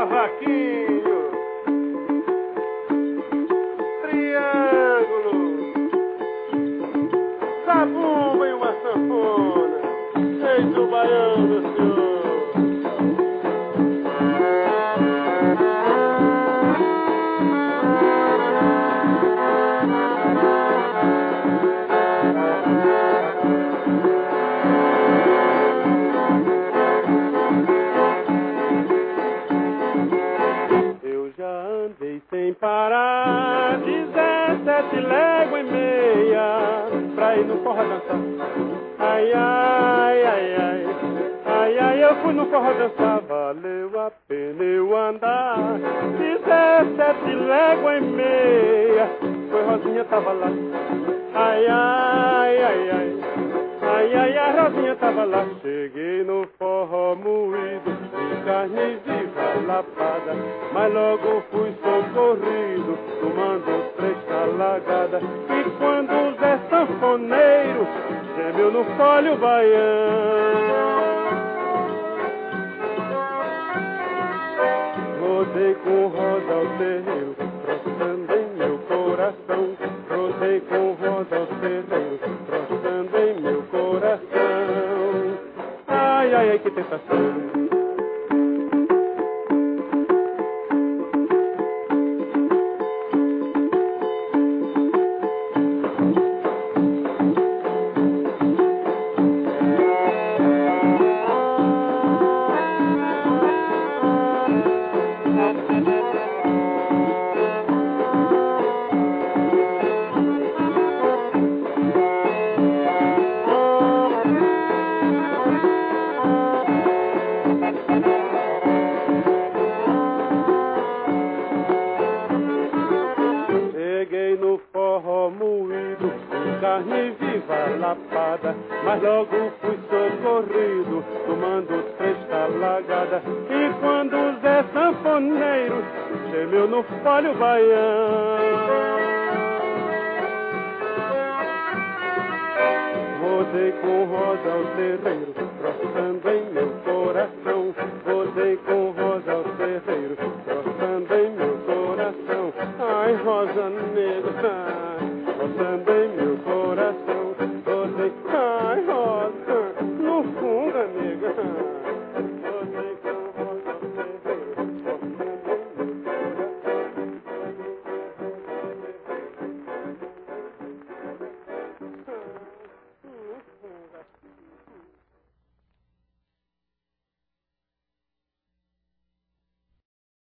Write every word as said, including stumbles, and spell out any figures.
cavaquinho, triângulo, zabumba e uma sanfona. Eis o baiano, senhor. Sem parar, dezessete léguas e meia pra ir no forró dançar. Ai, ai, ai, ai, ai, ai, eu fui no forró dançar, valeu a pena eu andar. Dezessete léguas e meia, foi Rosinha tava lá. Ai, ai, ai, ai, ai, ai, a Rosinha tava lá. Cheguei no forró moído, de carne viva lapada, mas logo fui socorrido, tomando três talagadas. E quando o Zé Sanfoneiro gemeu no folho baiano, rodei com roda ao terreiro, roçando em meu coração. Rodei com roda ao terreiro, roçando em meu coração. Ai, ai, ai, que tentação. Cheguei no forró moído, com carne viva lapada, mas logo fui socorrido, tomando três talagadas. E quando o Zé Sanfoneiro gemeu no folho baiano, rodei com roda ao terreiro, roçando em meu coração. Rodei com